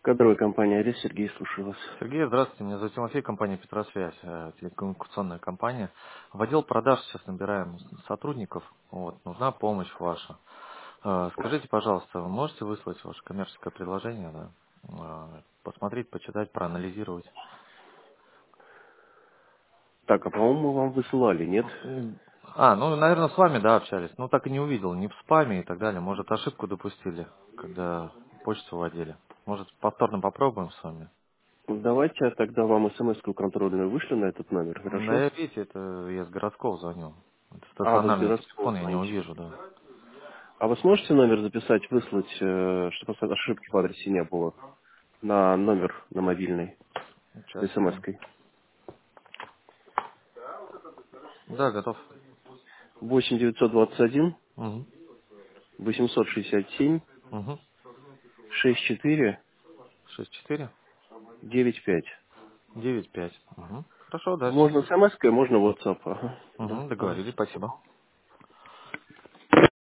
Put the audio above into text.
Кадровая компания «Арес», Сергей, слушаю вас. Сергей, здравствуйте. Меня зовут Тимофей, компания «Петросвязь», телекоммуникационная компания. В отдел продаж сейчас набираем сотрудников. Вот, нужна помощь ваша. Скажите, пожалуйста, вы можете выслать ваше коммерческое предложение, да? Посмотреть, почитать, проанализировать? Так, а по-моему, вам высылали, нет? Ну, наверное, с вами, да, общались. Ну, так и не увидел, ни в спаме и так далее. Может, ошибку допустили, когда почту вводили. Может, повторно попробуем с вами? Давайте я тогда вам смс-ку контрольную вышлю на этот номер, Да, хорошо? я, видите, это я с городского звоню. Это А, вы с стационарный городского телефон, я не звоните. увижу, да. А вы сможете номер записать, выслать, чтобы ошибки в адресе не было? На номер, на мобильный, Сейчас с я... смс-кой. Да, готов. 8 921 Угу. 867 Угу. 64 6-4. 95. 9-5. Угу. Хорошо, да, сейчас. Можно смс-кой, можно WhatsApp. Ага. Да, Угу, договорились, пожалуйста. спасибо.